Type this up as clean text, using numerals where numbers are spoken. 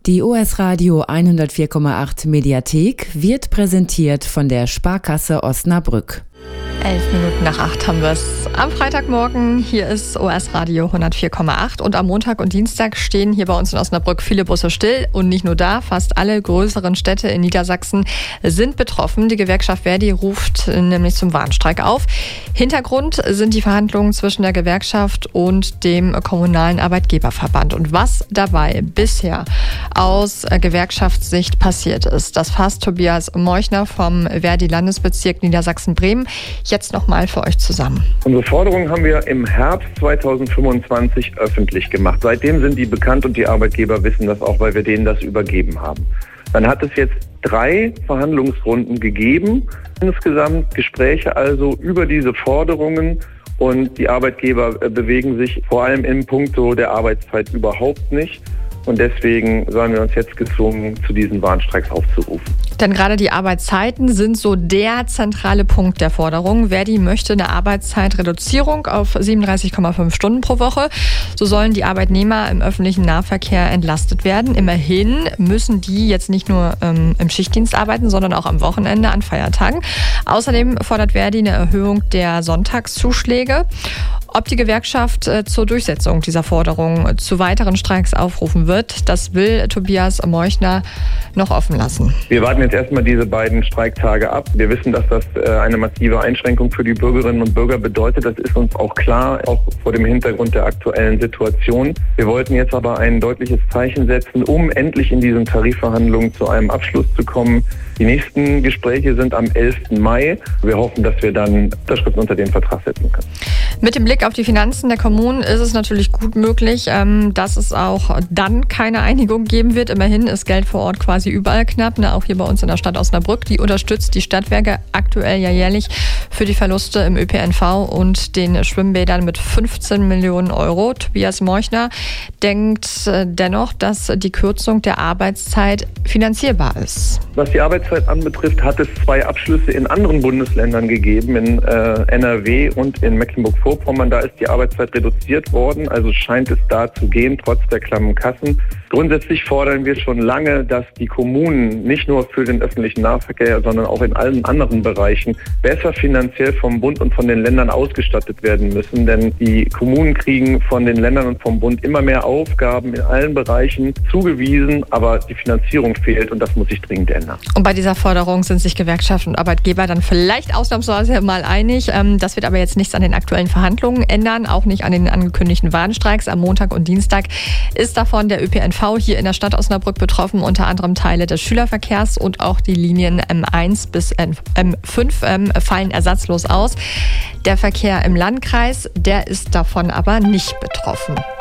Die OS Radio 104,8 Mediathek wird präsentiert von der Sparkasse Osnabrück. 11 Minuten nach 8 haben wir es am Freitagmorgen. Hier ist OS Radio 104,8 und am Montag und Dienstag stehen hier bei uns in Osnabrück viele Busse still. Und nicht nur da, fast alle größeren Städte in Niedersachsen sind betroffen. Die Gewerkschaft Verdi ruft nämlich zum Warnstreik auf. Hintergrund sind die Verhandlungen zwischen der Gewerkschaft und dem kommunalen Arbeitgeberverband. Und was dabei bisher aus Gewerkschaftssicht passiert ist, das fasst Tobias Meuchner vom Verdi-Landesbezirk Niedersachsen-Bremen jetzt nochmal für euch zusammen. Unsere Forderungen haben wir im Herbst 2025 öffentlich gemacht. Seitdem sind die bekannt und die Arbeitgeber wissen das auch, weil wir denen das übergeben haben. Dann hat es jetzt 3 Verhandlungsrunden gegeben, insgesamt Gespräche also über diese Forderungen. Und die Arbeitgeber bewegen sich vor allem im Punkto der Arbeitszeit überhaupt nicht. Und deswegen sahen wir uns jetzt gezwungen, zu diesen Warnstreiks aufzurufen. Denn gerade die Arbeitszeiten sind so der zentrale Punkt der Forderung. Verdi möchte eine Arbeitszeitreduzierung auf 37,5 Stunden pro Woche. So sollen die Arbeitnehmer im öffentlichen Nahverkehr entlastet werden. Immerhin müssen die jetzt nicht nur im Schichtdienst arbeiten, sondern auch am Wochenende, an Feiertagen. Außerdem fordert Verdi eine Erhöhung der Sonntagszuschläge. Ob die Gewerkschaft zur Durchsetzung dieser Forderung zu weiteren Streiks aufrufen wird, das will Tobias Meuchner noch offen lassen. Wir warten jetzt erstmal diese beiden Streiktage ab. Wir wissen, dass das eine massive Einschränkung für die Bürgerinnen und Bürger bedeutet. Das ist uns auch klar, auch vor dem Hintergrund der aktuellen Situation. Wir wollten jetzt aber ein deutliches Zeichen setzen, um endlich in diesen Tarifverhandlungen zu einem Abschluss zu kommen. Die nächsten Gespräche sind am 11. Mai. Wir hoffen, dass wir dann Unterschriften unter den Vertrag setzen können. Mit dem Blick auf die Finanzen der Kommunen ist es natürlich gut möglich, dass es auch dann keine Einigung geben wird. Immerhin ist Geld vor Ort quasi überall knapp, auch hier bei uns in der Stadt Osnabrück. Die unterstützt die Stadtwerke aktuell ja jährlich für die Verluste im ÖPNV und den Schwimmbädern mit 15 Millionen Euro. Tobias Meuchner denkt dennoch, dass die Kürzung der Arbeitszeit finanzierbar ist. Was die Arbeitszeit anbetrifft, hat es 2 Abschlüsse in anderen Bundesländern gegeben, in NRW und in Mecklenburg-Vorpommern. Da ist die Arbeitszeit reduziert worden, also scheint es da zu gehen, trotz der klammen Kassen. Grundsätzlich fordern wir schon lange, dass die Kommunen nicht nur für den öffentlichen Nahverkehr, sondern auch in allen anderen Bereichen besser finanziell vom Bund und von den Ländern ausgestattet werden müssen. Denn die Kommunen kriegen von den Ländern und vom Bund immer mehr Aufgaben in allen Bereichen zugewiesen, aber die Finanzierung fehlt und das muss sich dringend ändern. Und bei dieser Forderung sind sich Gewerkschaft und Arbeitgeber dann vielleicht ausnahmsweise mal einig. Das wird aber jetzt nichts an den aktuellen Verhandlungen ändern, auch nicht an den angekündigten Warnstreiks. Am Montag und Dienstag ist davon der ÖPNV hier in der Stadt Osnabrück betroffen, unter anderem Teile des Schülerverkehrs und auch die Linien M1 bis M5 fallen ersatzlos aus. Der Verkehr im Landkreis, der ist davon aber nicht betroffen.